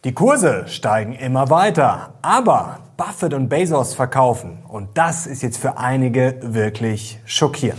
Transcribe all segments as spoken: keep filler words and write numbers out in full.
Die Kurse steigen immer weiter, aber Buffett und Bezos verkaufen. Und das ist jetzt für einige wirklich schockierend.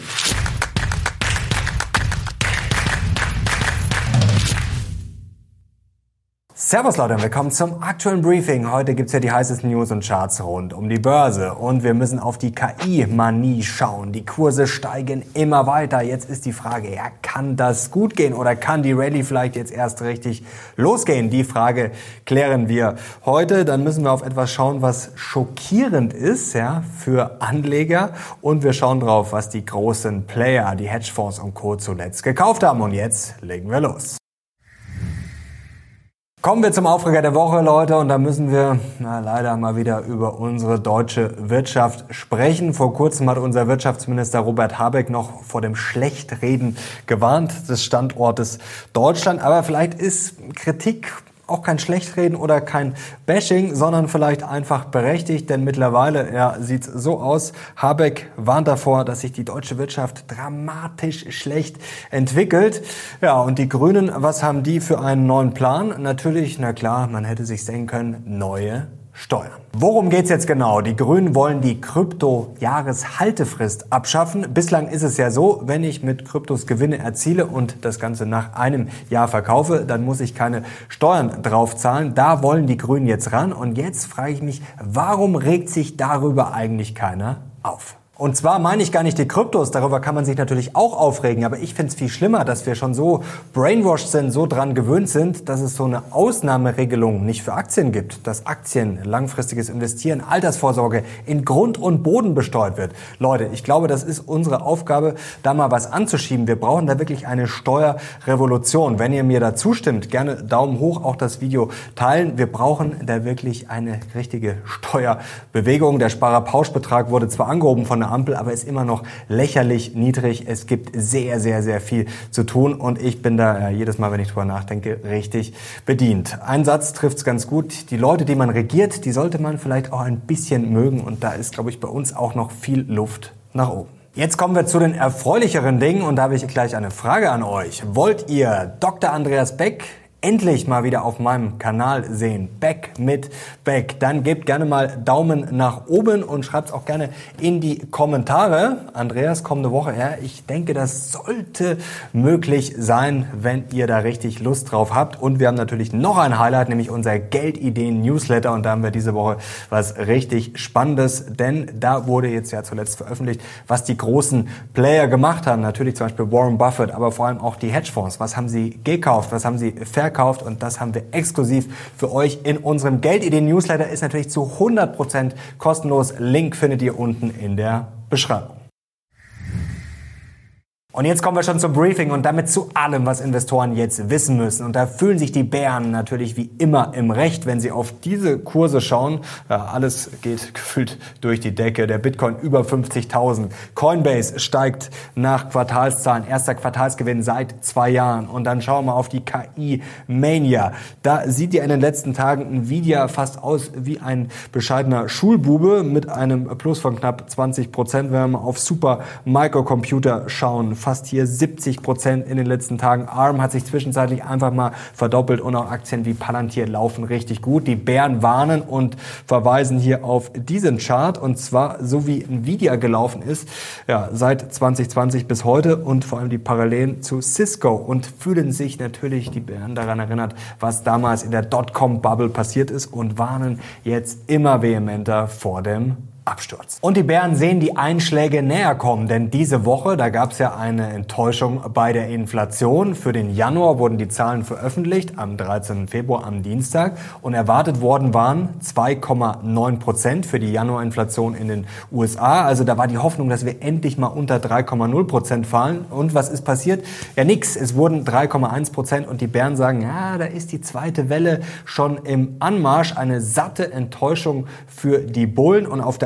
Servus Leute und willkommen zum aktuellen Briefing. Heute gibt's ja die heißesten News und Charts rund um die Börse. Und wir müssen auf die K I-Manie schauen. Die Kurse steigen immer weiter. Jetzt ist die Frage, ja, kann das gut gehen oder kann die Rallye vielleicht jetzt erst richtig losgehen? Die Frage klären wir heute. Dann müssen wir auf etwas schauen, was schockierend ist, ja, für Anleger. Und wir schauen drauf, was die großen Player, die Hedgefonds und Co. zuletzt gekauft haben. Und jetzt legen wir los. Kommen wir zum Aufreger der Woche, Leute, und da müssen wir na, leider mal wieder über unsere deutsche Wirtschaft sprechen. Vor kurzem hat unser Wirtschaftsminister Robert Habeck noch vor dem Schlechtreden gewarnt des Standortes Deutschland. Aber vielleicht ist Kritik auch kein Schlechtreden oder kein Bashing, sondern vielleicht einfach berechtigt, denn mittlerweile ja, sieht es so aus. Habeck warnt davor, dass sich die deutsche Wirtschaft dramatisch schlecht entwickelt. Ja, und die Grünen, was haben die für einen neuen Plan? Natürlich, na klar, man hätte sich denken können, neue Steuern. Worum geht's jetzt genau? Die Grünen wollen die Krypto-Jahreshaltefrist abschaffen. Bislang ist es ja so, wenn ich mit Kryptos Gewinne erziele und das Ganze nach einem Jahr verkaufe, dann muss ich keine Steuern drauf zahlen. Da wollen die Grünen jetzt ran. Und jetzt frage ich mich, warum regt sich darüber eigentlich keiner auf? Und zwar meine ich gar nicht die Kryptos, darüber kann man sich natürlich auch aufregen, aber ich finde es viel schlimmer, dass wir schon so brainwashed sind, so dran gewöhnt sind, dass es so eine Ausnahmeregelung nicht für Aktien gibt, dass Aktien, langfristiges Investieren, Altersvorsorge in Grund und Boden besteuert wird. Leute, ich glaube, das ist unsere Aufgabe, da mal was anzuschieben. Wir brauchen da wirklich eine Steuerrevolution. Wenn ihr mir da zustimmt, gerne Daumen hoch, auch das Video teilen. Wir brauchen da wirklich eine richtige Steuerbewegung. Der Sparerpauschbetrag wurde zwar angehoben von der Ampel, aber ist immer noch lächerlich niedrig. Es gibt sehr, sehr, sehr viel zu tun und ich bin da ja, jedes Mal, wenn ich drüber nachdenke, richtig bedient. Ein Satz trifft's ganz gut. Die Leute, die man regiert, die sollte man vielleicht auch ein bisschen mögen und da ist, glaube ich, bei uns auch noch viel Luft nach oben. Jetzt kommen wir zu den erfreulicheren Dingen und da habe ich gleich eine Frage an euch. Wollt ihr Doktor Andreas Beck endlich mal wieder auf meinem Kanal sehen? Beck mit Beck. Dann gebt gerne mal Daumen nach oben und schreibt auch gerne in die Kommentare. Andreas, kommende Woche, ja, ich denke, das sollte möglich sein, wenn ihr da richtig Lust drauf habt. Und wir haben natürlich noch ein Highlight, nämlich unser Geldideen-Newsletter. Und da haben wir diese Woche was richtig Spannendes, denn da wurde jetzt ja zuletzt veröffentlicht, was die großen Player gemacht haben. Natürlich zum Beispiel Warren Buffett, aber vor allem auch die Hedgefonds. Was haben sie gekauft? Was haben sie verkauft? Kauft und das haben wir exklusiv für euch in unserem Geldideen-Newsletter. Ist natürlich zu hundert Prozent kostenlos. Link findet ihr unten in der Beschreibung. Und jetzt kommen wir schon zum Briefing und damit zu allem, was Investoren jetzt wissen müssen. Und da fühlen sich die Bären natürlich wie immer im Recht, wenn sie auf diese Kurse schauen. Ja, alles geht gefühlt durch die Decke. Der Bitcoin über fünfzigtausend. Coinbase steigt nach Quartalszahlen. Erster Quartalsgewinn seit zwei Jahren. Und dann schauen wir mal auf die K I-Mania. Da sieht ja in den letzten Tagen Nvidia fast aus wie ein bescheidener Schulbube mit einem Plus von knapp zwanzig Prozent. Wenn wir mal auf Super Microcomputer schauen, fast hier siebzig Prozent in den letzten Tagen. ARM hat sich zwischenzeitlich einfach mal verdoppelt und auch Aktien wie Palantir laufen richtig gut. Die Bären warnen und verweisen hier auf diesen Chart und zwar so wie Nvidia gelaufen ist, ja, seit zwanzig zwanzig bis heute und vor allem die Parallelen zu Cisco und fühlen sich natürlich die Bären daran erinnert, was damals in der Dotcom-Bubble passiert ist und warnen jetzt immer vehementer vor dem Absturz. Und die Bären sehen die Einschläge näher kommen, denn diese Woche, da gab es ja eine Enttäuschung bei der Inflation. Für den Januar wurden die Zahlen veröffentlicht, am dreizehnten Februar, am Dienstag. Und erwartet worden waren zwei Komma neun Prozent für die Januarinflation in den U S A. Also da war die Hoffnung, dass wir endlich mal unter drei Komma null Prozent fallen. Und was ist passiert? Ja, nix. Es wurden drei Komma eins Prozent und die Bären sagen, ja, da ist die zweite Welle schon im Anmarsch. Eine satte Enttäuschung für die Bullen. Und auf der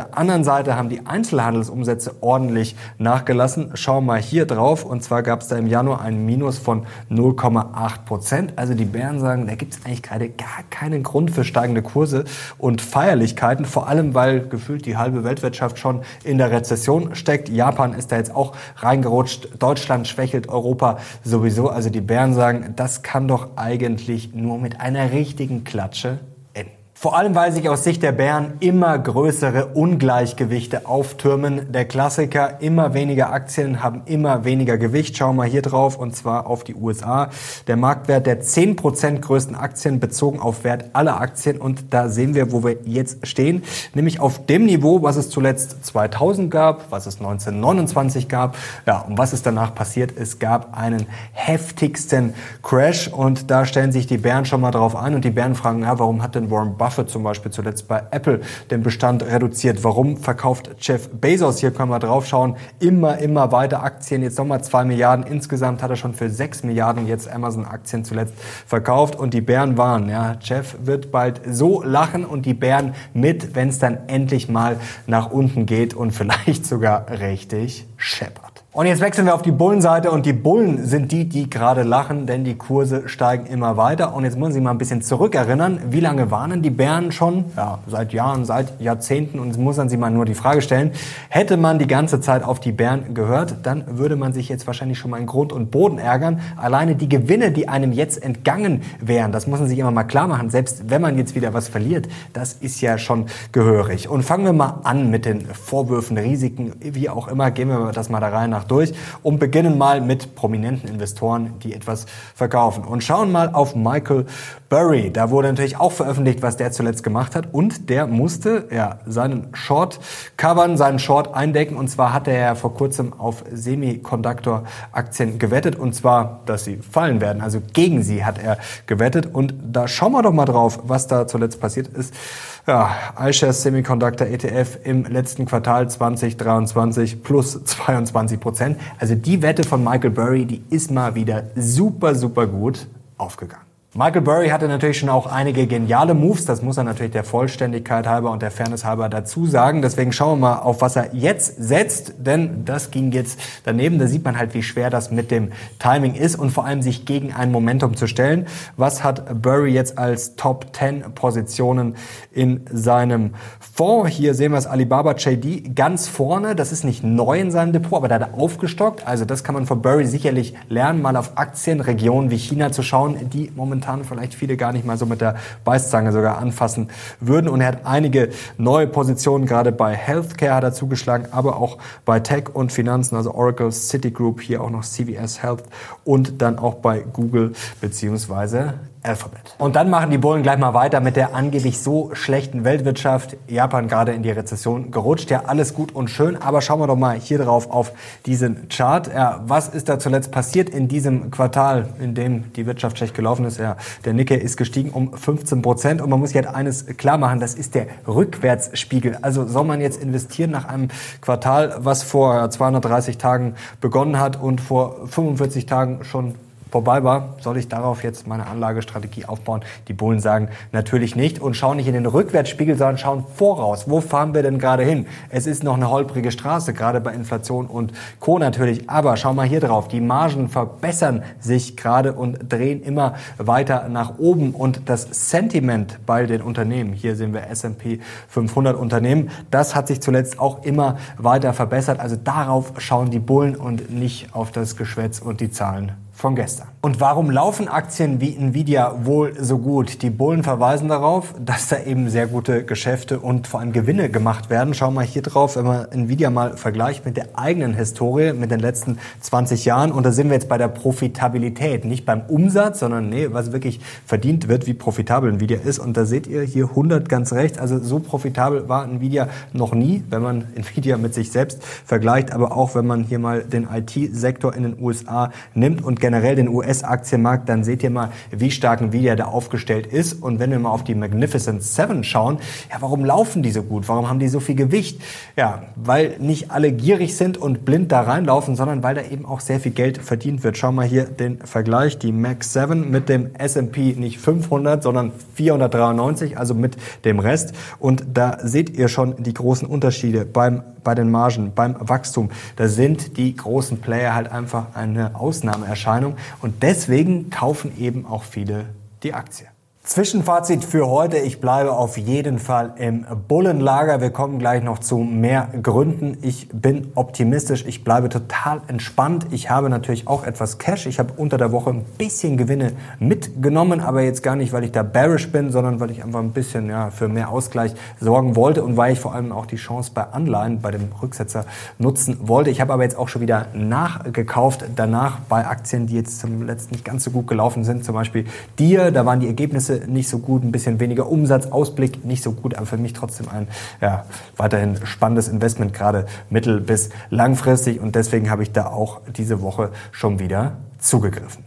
der anderen Seite haben die Einzelhandelsumsätze ordentlich nachgelassen. Schauen wir mal hier drauf. Und zwar gab es da im Januar ein Minus von null Komma acht Prozent. Also die Bären sagen, da gibt es eigentlich gerade gar keinen Grund für steigende Kurse und Feierlichkeiten. Vor allem, weil gefühlt die halbe Weltwirtschaft schon in der Rezession steckt. Japan ist da jetzt auch reingerutscht. Deutschland schwächelt, Europa sowieso. Also die Bären sagen, das kann doch eigentlich nur mit einer richtigen Klatsche enden. Vor allem, weil sich aus Sicht der Bären immer größere Ungleichgewichte auftürmen. Der Klassiker, immer weniger Aktien haben immer weniger Gewicht. Schauen wir mal hier drauf, und zwar auf die U S A. Der Marktwert der zehn Prozent größten Aktien bezogen auf Wert aller Aktien. Und da sehen wir, wo wir jetzt stehen. Nämlich auf dem Niveau, was es zuletzt zweitausend gab, was es neunzehnhundertneunundzwanzig gab. Ja, und was ist danach passiert? Es gab einen heftigsten Crash. Und da stellen sich die Bären schon mal drauf ein. Und die Bären fragen, ja, warum hat denn Warren Buffett Buffett zum Beispiel zuletzt bei Apple den Bestand reduziert? Warum verkauft Jeff Bezos, hier können wir drauf schauen, immer, immer weiter Aktien? Jetzt nochmal zwei Milliarden. Insgesamt hat er schon für sechs Milliarden jetzt Amazon-Aktien zuletzt verkauft. Und die Bären waren, ja, Jeff wird bald so lachen und die Bären mit, wenn es dann endlich mal nach unten geht und vielleicht sogar richtig scheppert. Und jetzt wechseln wir auf die Bullenseite und die Bullen sind die, die gerade lachen, denn die Kurse steigen immer weiter. Und jetzt muss ich mal ein bisschen zurückerinnern, wie lange warnen die Bären schon? Ja, seit Jahren, seit Jahrzehnten. Und jetzt muss man sich mal nur die Frage stellen, hätte man die ganze Zeit auf die Bären gehört, dann würde man sich jetzt wahrscheinlich schon mal in Grund und Boden ärgern. Alleine die Gewinne, die einem jetzt entgangen wären, das muss man sich immer mal klar machen. Selbst wenn man jetzt wieder was verliert, das ist ja schon gehörig. Und fangen wir mal an mit den Vorwürfen, Risiken, wie auch immer, gehen wir das mal da rein nach durch und beginnen mal mit prominenten Investoren, die etwas verkaufen. Und schauen mal auf Michael Burry. Da wurde natürlich auch veröffentlicht, was der zuletzt gemacht hat. Und der musste ja seinen Short covern, seinen Short eindecken. Und zwar hat er ja vor kurzem auf Semiconductor-Aktien gewettet. Und zwar, dass sie fallen werden. Also gegen sie hat er gewettet. Und da schauen wir doch mal drauf, was da zuletzt passiert ist. Ja, iShares Semiconductor E T F im letzten Quartal zwanzig dreiundzwanzig plus zweiundzwanzig Prozent. Also die Wette von Michael Burry, die ist mal wieder super, super gut aufgegangen. Michael Burry hatte natürlich schon auch einige geniale Moves, das muss er natürlich der Vollständigkeit halber und der Fairness halber dazu sagen. Deswegen schauen wir mal, auf was er jetzt setzt, denn das ging jetzt daneben. Da sieht man halt, wie schwer das mit dem Timing ist und vor allem sich gegen ein Momentum zu stellen. Was hat Burry jetzt als Top zehn Positionen in seinem Fonds? Hier sehen wir das Alibaba J D ganz vorne. Das ist nicht neu in seinem Depot, aber da hat er aufgestockt. Also das kann man von Burry sicherlich lernen, mal auf Aktienregionen wie China zu schauen, die momentan vielleicht viele gar nicht mal so mit der Beißzange sogar anfassen würden. Und er hat einige neue Positionen, gerade bei Healthcare hat er zugeschlagen, aber auch bei Tech und Finanzen, also Oracle, Citigroup, hier auch noch C V S Health und dann auch bei Google beziehungsweise Alphabet. Und dann machen die Bullen gleich mal weiter mit der angeblich so schlechten Weltwirtschaft. Japan gerade in die Rezession gerutscht. Ja, alles gut und schön, aber schauen wir doch mal hier drauf auf diesen Chart. Ja, was ist da zuletzt passiert in diesem Quartal, in dem die Wirtschaft schlecht gelaufen ist? Ja, der Nikkei ist gestiegen um fünfzehn Prozent und man muss sich halt eines klar machen, das ist der Rückwärtsspiegel. Also soll man jetzt investieren nach einem Quartal, was vor zweihundertdreißig Tagen begonnen hat und vor fünfundvierzig Tagen schon vorbei war, soll ich darauf jetzt meine Anlagestrategie aufbauen? Die Bullen sagen natürlich nicht und schauen nicht in den Rückwärtsspiegel, sondern schauen voraus. Wo fahren wir denn gerade hin? Es ist noch eine holprige Straße, gerade bei Inflation und Co. natürlich. Aber schau mal hier drauf. Die Margen verbessern sich gerade und drehen immer weiter nach oben. Und das Sentiment bei den Unternehmen, hier sehen wir S und P fünfhundert Unternehmen, das hat sich zuletzt auch immer weiter verbessert. Also darauf schauen die Bullen und nicht auf das Geschwätz und die Zahlen von gestern. Und warum laufen Aktien wie Nvidia wohl so gut? Die Bullen verweisen darauf, dass da eben sehr gute Geschäfte und vor allem Gewinne gemacht werden. Schauen wir mal hier drauf, wenn man Nvidia mal vergleicht mit der eigenen Historie, mit den letzten zwanzig Jahren. Und da sind wir jetzt bei der Profitabilität, nicht beim Umsatz, sondern nee, was wirklich verdient wird, wie profitabel Nvidia ist. Und da seht ihr hier hundert ganz rechts. Also so profitabel war Nvidia noch nie, wenn man Nvidia mit sich selbst vergleicht. Aber auch wenn man hier mal den I T-Sektor in den U S A nimmt und generell den U S S-Aktienmarkt, dann seht ihr mal, wie stark Nvidia da aufgestellt ist. Und wenn wir mal auf die Magnificent Seven schauen, ja, warum laufen die so gut? Warum haben die so viel Gewicht? Ja, weil nicht alle gierig sind und blind da reinlaufen, sondern weil da eben auch sehr viel Geld verdient wird. Schau mal hier den Vergleich, die Mag sieben mit dem S und P nicht fünfhundert, sondern vierhundertdreiundneunzig, also mit dem Rest. Und da seht ihr schon die großen Unterschiede beim, bei den Margen, beim Wachstum. Da sind die großen Player halt einfach eine Ausnahmeerscheinung und deswegen kaufen eben auch viele die Aktie. Zwischenfazit für heute, ich bleibe auf jeden Fall im Bullenlager. Wir kommen gleich noch zu mehr Gründen. Ich bin optimistisch, ich bleibe total entspannt. Ich habe natürlich auch etwas Cash. Ich habe unter der Woche ein bisschen Gewinne mitgenommen, aber jetzt gar nicht, weil ich da bearish bin, sondern weil ich einfach ein bisschen ja, für mehr Ausgleich sorgen wollte und weil ich vor allem auch die Chance bei Anleihen, bei dem Rücksetzer nutzen wollte. Ich habe aber jetzt auch schon wieder nachgekauft, danach bei Aktien, die jetzt zum letzten nicht ganz so gut gelaufen sind, zum Beispiel Deere, da waren die Ergebnisse nicht so gut, ein bisschen weniger Umsatz, Ausblick nicht so gut, aber für mich trotzdem ein ja, weiterhin spannendes Investment, gerade mittel- bis langfristig und deswegen habe ich da auch diese Woche schon wieder zugegriffen.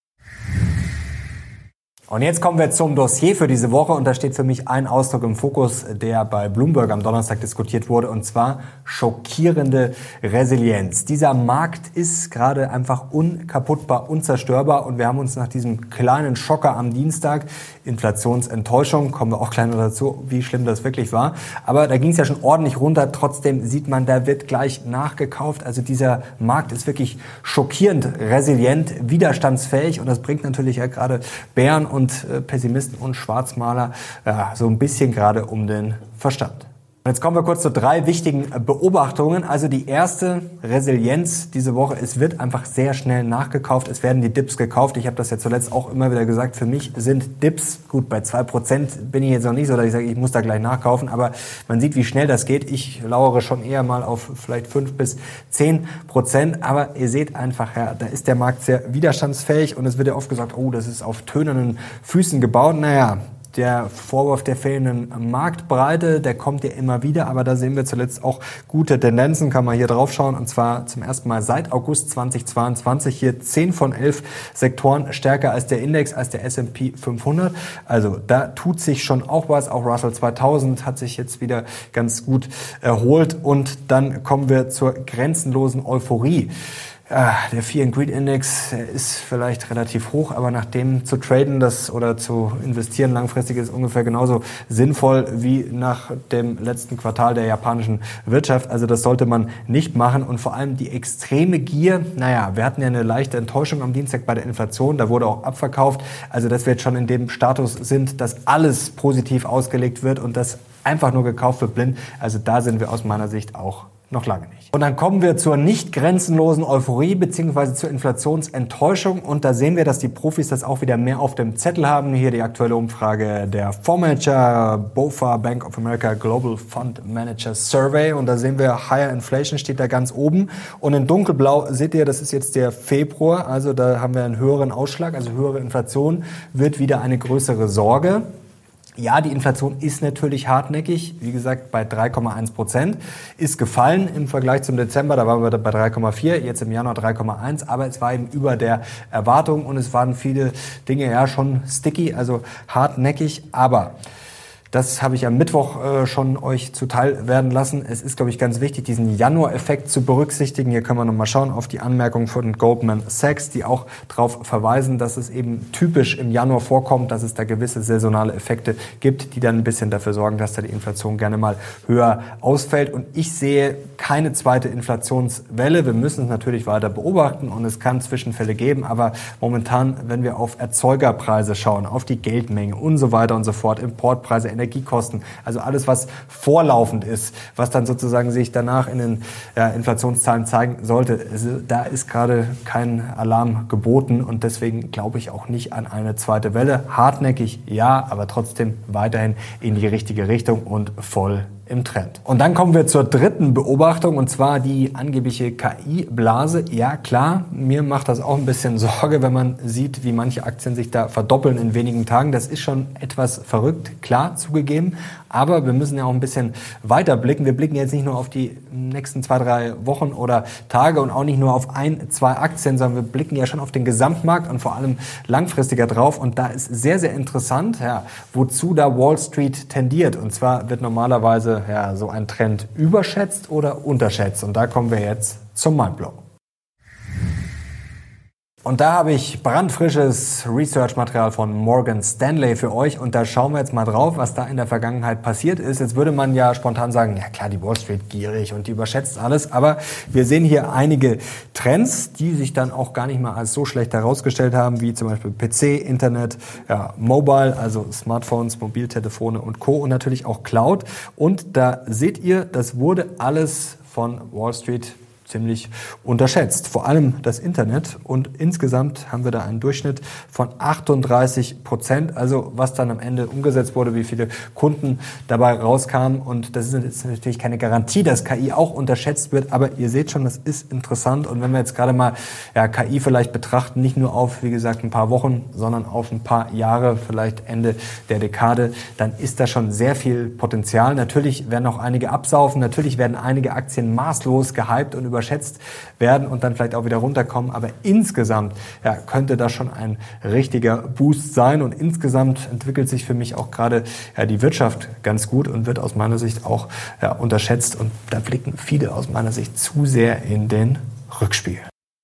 Und jetzt kommen wir zum Dossier für diese Woche und da steht für mich ein Ausdruck im Fokus, der bei Bloomberg am Donnerstag diskutiert wurde und zwar schockierende Resilienz. Dieser Markt ist gerade einfach unkaputtbar, unzerstörbar und wir haben uns nach diesem kleinen Schocker am Dienstag, Inflationsenttäuschung, kommen wir auch gleich noch dazu, wie schlimm das wirklich war, aber da ging es ja schon ordentlich runter, trotzdem sieht man, da wird gleich nachgekauft, also dieser Markt ist wirklich schockierend resilient, widerstandsfähig und das bringt natürlich ja gerade Bären und Pessimisten und Schwarzmaler ja, so ein bisschen gerade um den Verstand. Jetzt kommen wir kurz zu drei wichtigen Beobachtungen. Also die erste, Resilienz diese Woche. Es wird einfach sehr schnell nachgekauft. Es werden die Dips gekauft. Ich habe das ja zuletzt auch immer wieder gesagt. Für mich sind Dips, gut, bei zwei Prozent bin ich jetzt noch nicht so, dass ich sage, ich muss da gleich nachkaufen. Aber man sieht, wie schnell das geht. Ich lauere schon eher mal auf vielleicht fünf bis zehn Prozent. Aber ihr seht einfach, ja, da ist der Markt sehr widerstandsfähig. Und es wird ja oft gesagt, oh, das ist auf tönernen Füßen gebaut. Naja, der Vorwurf der fehlenden Marktbreite, der kommt ja immer wieder, aber da sehen wir zuletzt auch gute Tendenzen, kann man hier drauf schauen, und zwar zum ersten Mal seit August zweitausendzweiundzwanzig hier zehn von elf Sektoren stärker als der Index, als der S und P fünfhundert. Also da tut sich schon auch was, auch Russell zweitausend hat sich jetzt wieder ganz gut erholt und dann kommen wir zur grenzenlosen Euphorie. Ja, der Fear and Greed Index ist vielleicht relativ hoch, aber nach dem zu traden das oder zu investieren langfristig ist ungefähr genauso sinnvoll wie nach dem letzten Quartal der japanischen Wirtschaft. Also das sollte man nicht machen und vor allem die extreme Gier. Naja, wir hatten ja eine leichte Enttäuschung am Dienstag bei der Inflation, da wurde auch abverkauft. Also dass wir jetzt schon in dem Status sind, dass alles positiv ausgelegt wird und das einfach nur gekauft wird blind. Also da sind wir aus meiner Sicht auch noch lange nicht. Und dann kommen wir zur nicht grenzenlosen Euphorie bzw. zur Inflationsenttäuschung und da sehen wir, dass die Profis das auch wieder mehr auf dem Zettel haben. Hier die aktuelle Umfrage der Fondsmanager B O F A, Bank of America Global Fund Manager Survey und da sehen wir, Higher Inflation steht da ganz oben und in dunkelblau seht ihr, das ist jetzt der Februar, also da haben wir einen höheren Ausschlag, also höhere Inflation wird wieder eine größere Sorge. Ja, die Inflation ist natürlich hartnäckig, wie gesagt bei drei Komma eins Prozent, ist gefallen im Vergleich zum Dezember, da waren wir bei drei Komma vier, jetzt im Januar drei Komma eins, aber es war eben über der Erwartung und es waren viele Dinge ja schon sticky, also hartnäckig, aber das habe ich am Mittwoch äh, schon euch zuteil werden lassen. Es ist, glaube ich, ganz wichtig, diesen Januar-Effekt zu berücksichtigen. Hier können wir nochmal schauen auf die Anmerkungen von Goldman Sachs, die auch darauf verweisen, dass es eben typisch im Januar vorkommt, dass es da gewisse saisonale Effekte gibt, die dann ein bisschen dafür sorgen, dass da die Inflation gerne mal höher ausfällt. Und ich sehe keine zweite Inflationswelle. Wir müssen es natürlich weiter beobachten und es kann Zwischenfälle geben. Aber momentan, wenn wir auf Erzeugerpreise schauen, auf die Geldmenge und so weiter und so fort, Importpreise, Energiekosten, also alles, was vorlaufend ist, was dann sozusagen sich danach in den ja, Inflationszahlen zeigen sollte, also, da ist gerade kein Alarm geboten und deswegen glaube ich auch nicht an eine zweite Welle. Hartnäckig ja, aber trotzdem weiterhin in die richtige Richtung und voll im Trend. Und dann kommen wir zur dritten Beobachtung, und zwar die angebliche K I-Blase. Ja klar, mir macht das auch ein bisschen Sorge, wenn man sieht, wie manche Aktien sich da verdoppeln in wenigen Tagen. Das ist schon etwas verrückt, klar zugegeben. Aber wir müssen ja auch ein bisschen weiter blicken. Wir blicken jetzt nicht nur auf die nächsten zwei, drei Wochen oder Tage und auch nicht nur auf ein, zwei Aktien, sondern wir blicken ja schon auf den Gesamtmarkt und vor allem langfristiger drauf. Und da ist sehr, sehr interessant, ja, wozu da Wall Street tendiert. Und zwar wird normalerweise ja, so ein Trend überschätzt oder unterschätzt. Und da kommen wir jetzt zum Mindblow. Und da habe ich brandfrisches Research-Material von Morgan Stanley für euch. Und da schauen wir jetzt mal drauf, was da in der Vergangenheit passiert ist. Jetzt würde man ja spontan sagen, ja klar, die Wall Street gierig und die überschätzt alles. Aber wir sehen hier einige Trends, die sich dann auch gar nicht mal als so schlecht herausgestellt haben, wie zum Beispiel P C, Internet, ja, Mobile, also Smartphones, Mobiltelefone und Co. und natürlich auch Cloud. Und da seht ihr, das wurde alles von Wall Street ziemlich unterschätzt. Vor allem das Internet, und insgesamt haben wir da einen Durchschnitt von achtunddreißig Prozent, also was dann am Ende umgesetzt wurde, wie viele Kunden dabei rauskamen, und das ist jetzt natürlich keine Garantie, dass K I auch unterschätzt wird, aber ihr seht schon, das ist interessant, und wenn wir jetzt gerade mal ja, K I vielleicht betrachten, nicht nur auf, wie gesagt, ein paar Wochen, sondern auf ein paar Jahre, vielleicht Ende der Dekade, dann ist da schon sehr viel Potenzial. Natürlich werden auch einige absaufen, natürlich werden einige Aktien maßlos gehypt und überschätzt werden und dann vielleicht auch wieder runterkommen. Aber insgesamt ja, könnte das schon ein richtiger Boost sein. Und insgesamt entwickelt sich für mich auch gerade ja, die Wirtschaft ganz gut und wird aus meiner Sicht auch ja, unterschätzt. Und da blicken viele aus meiner Sicht zu sehr in den Rückspiegel.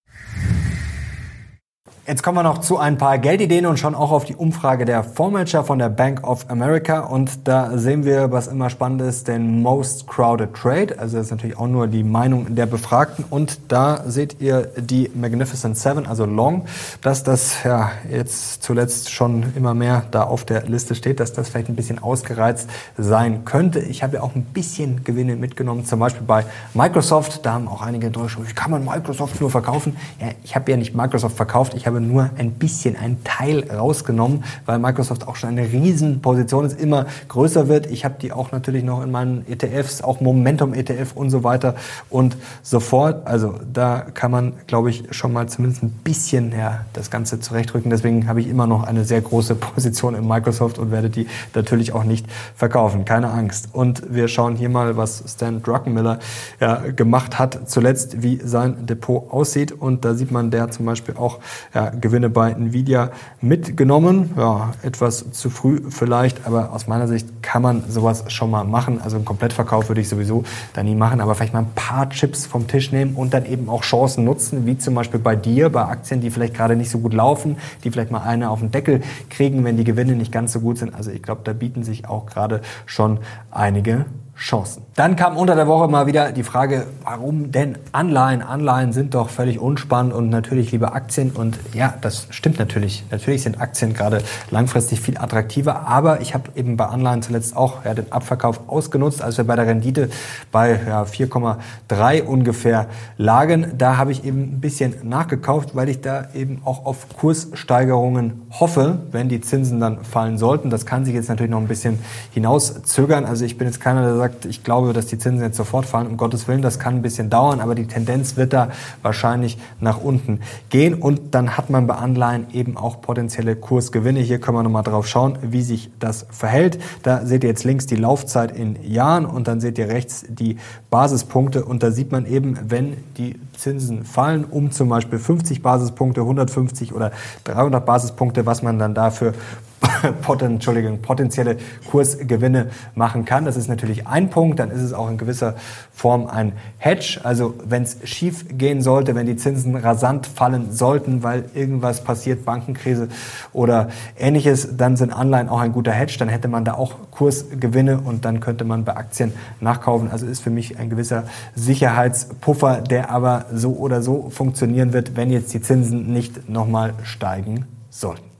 Jetzt kommen wir noch zu ein paar Geldideen und schauen auch auf die Umfrage der Fondsmanager von der Bank of America. Und da sehen wir, was immer spannend ist, den Most Crowded Trade. Also das ist natürlich auch nur die Meinung der Befragten. Und da seht ihr die Magnificent Seven, also Long, dass das ja jetzt zuletzt schon immer mehr da auf der Liste steht, dass das vielleicht ein bisschen ausgereizt sein könnte. Ich habe ja auch ein bisschen Gewinne mitgenommen, zum Beispiel bei Microsoft. Da haben auch einige Deutsche, wie kann man Microsoft nur verkaufen? Ja, ich habe ja nicht Microsoft verkauft, ich habe nur ein bisschen, einen Teil rausgenommen, weil Microsoft auch schon eine Riesenposition ist, immer größer wird. Ich habe die auch natürlich noch in meinen E T Fs, auch Momentum-E T F und so weiter und so fort. Also da kann man, glaube ich, schon mal zumindest ein bisschen ja, das Ganze zurechtrücken. Deswegen habe ich immer noch eine sehr große Position in Microsoft und werde die natürlich auch nicht verkaufen. Keine Angst. Und wir schauen hier mal, was Stan Druckenmiller ja, gemacht hat zuletzt, wie sein Depot aussieht. Und da sieht man, der hat zum Beispiel auch ja, Gewinne bei Nvidia mitgenommen. Ja, etwas zu früh vielleicht, aber aus meiner Sicht kann man sowas schon mal machen. Also einen Komplettverkauf würde ich sowieso da nie machen, aber vielleicht mal ein paar Chips vom Tisch nehmen und dann eben auch Chancen nutzen, wie zum Beispiel bei dir, bei Aktien, die vielleicht gerade nicht so gut laufen, die vielleicht mal eine auf den Deckel kriegen, wenn die Gewinne nicht ganz so gut sind. Also ich glaube, da bieten sich auch gerade schon einige Chancen. Dann kam unter der Woche mal wieder die Frage, warum denn Anleihen? Anleihen sind doch völlig unspannend und natürlich lieber Aktien. Und ja, das stimmt natürlich. Natürlich sind Aktien gerade langfristig viel attraktiver. Aber ich habe eben bei Anleihen zuletzt auch ja, den Abverkauf ausgenutzt, als wir bei der Rendite bei ja, vier Komma drei ungefähr lagen. Da habe ich eben ein bisschen nachgekauft, weil ich da eben auch auf Kurssteigerungen hoffe, wenn die Zinsen dann fallen sollten. Das kann sich jetzt natürlich noch ein bisschen hinauszögern. Also ich bin jetzt keiner, der sagt, ich glaube, dass die Zinsen jetzt sofort fallen. Um Gottes Willen, das kann ein bisschen dauern, aber die Tendenz wird da wahrscheinlich nach unten gehen. Und dann hat man bei Anleihen eben auch potenzielle Kursgewinne. Hier können wir nochmal drauf schauen, wie sich das verhält. Da seht ihr jetzt links die Laufzeit in Jahren und dann seht ihr rechts die Basispunkte. Und da sieht man eben, wenn die Zinsen fallen, um zum Beispiel fünfzig Basispunkte, hundertfünfzig oder dreihundert Basispunkte, was man dann dafür Poten, Entschuldigung, potenzielle Kursgewinne machen kann. Das ist natürlich ein Punkt. Dann ist es auch in gewisser Form ein Hedge. Also wenn es schief gehen sollte, wenn die Zinsen rasant fallen sollten, weil irgendwas passiert, Bankenkrise oder Ähnliches, dann sind Anleihen auch ein guter Hedge. Dann hätte man da auch Kursgewinne und dann könnte man bei Aktien nachkaufen. Also ist für mich ein gewisser Sicherheitspuffer, der aber so oder so funktionieren wird, wenn jetzt die Zinsen nicht nochmal steigen sollten.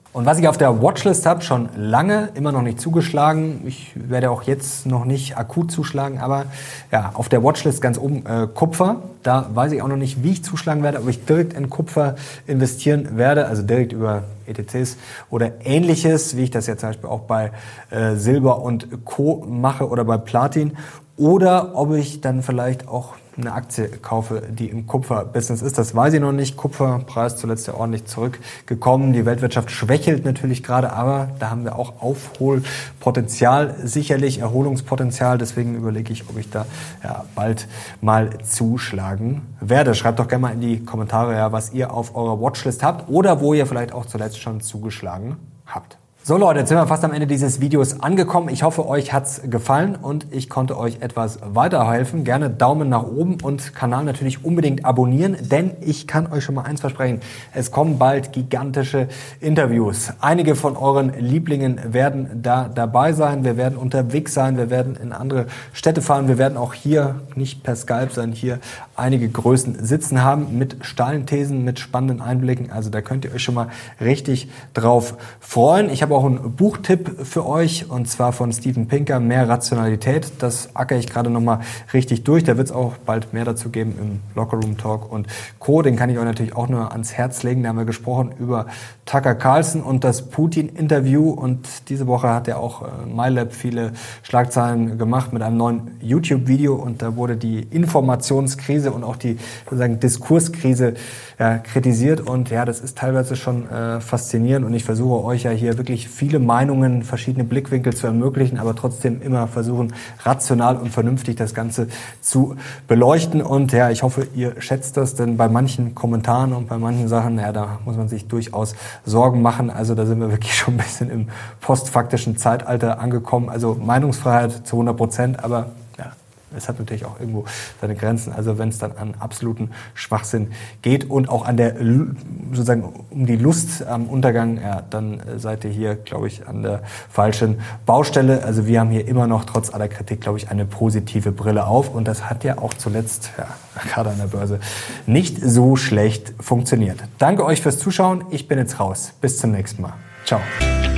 Und was ich auf der Watchlist habe, schon lange, immer noch nicht zugeschlagen. Ich werde auch jetzt noch nicht akut zuschlagen, aber ja, auf der Watchlist ganz oben äh, Kupfer. Da weiß ich auch noch nicht, wie ich zuschlagen werde, ob ich direkt in Kupfer investieren werde, also direkt über E T Cs oder Ähnliches, wie ich das ja zum Beispiel auch bei äh, Silber und Co. mache oder bei Platin. Oder ob ich dann vielleicht auch eine Aktie kaufe, die im Kupfer-Business ist. Das weiß ich noch nicht. Kupferpreis zuletzt ja ordentlich zurückgekommen. Die Weltwirtschaft schwächelt natürlich gerade, aber da haben wir auch Aufholpotenzial, sicherlich Erholungspotenzial. Deswegen überlege ich, ob ich da ja bald mal zuschlagen werde. Schreibt doch gerne mal in die Kommentare, ja, was ihr auf eurer Watchlist habt oder wo ihr vielleicht auch zuletzt schon zugeschlagen habt. So Leute, jetzt sind wir fast am Ende dieses Videos angekommen. Ich hoffe, euch hat's gefallen und ich konnte euch etwas weiterhelfen. Gerne Daumen nach oben und Kanal natürlich unbedingt abonnieren, denn ich kann euch schon mal eins versprechen. Es kommen bald gigantische Interviews. Einige von euren Lieblingen werden da dabei sein. Wir werden unterwegs sein. Wir werden in andere Städte fahren. Wir werden auch hier, nicht per Skype, sondern hier einige Größen sitzen haben mit steilen Thesen, mit spannenden Einblicken. Also da könnt ihr euch schon mal richtig drauf freuen. Ich habe auch einen Buchtipp für euch und zwar von Steven Pinker, Mehr Rationalität. Das ackere ich gerade nochmal richtig durch. Da wird es auch bald mehr dazu geben im Lockerroom Talk und Co. Den kann ich euch natürlich auch nur ans Herz legen. Da haben wir gesprochen über Tucker Carlson und das Putin-Interview und diese Woche hat er auch äh, MyLab viele Schlagzeilen gemacht mit einem neuen YouTube-Video und da wurde die Informationskrise und auch die sozusagen Diskurskrise ja, kritisiert und ja, das ist teilweise schon äh, faszinierend und ich versuche euch ja hier wirklich viele Meinungen, verschiedene Blickwinkel zu ermöglichen, aber trotzdem immer versuchen, rational und vernünftig das Ganze zu beleuchten und ja, ich hoffe, ihr schätzt das, denn bei manchen Kommentaren und bei manchen Sachen, ja, da muss man sich durchaus Sorgen machen, also da sind wir wirklich schon ein bisschen im postfaktischen Zeitalter angekommen, also Meinungsfreiheit zu hundert Prozent, aber ja, es hat natürlich auch irgendwo seine Grenzen, also wenn es dann an absoluten Schwachsinn geht und auch an der, sozusagen um die Lust am Untergang, ja, dann seid ihr hier, glaube ich, an der falschen Baustelle. Also wir haben hier immer noch, trotz aller Kritik, glaube ich, eine positive Brille auf und das hat ja auch zuletzt, ja, gerade an der Börse, nicht so schlecht funktioniert. Danke euch fürs Zuschauen, ich bin jetzt raus. Bis zum nächsten Mal. Ciao.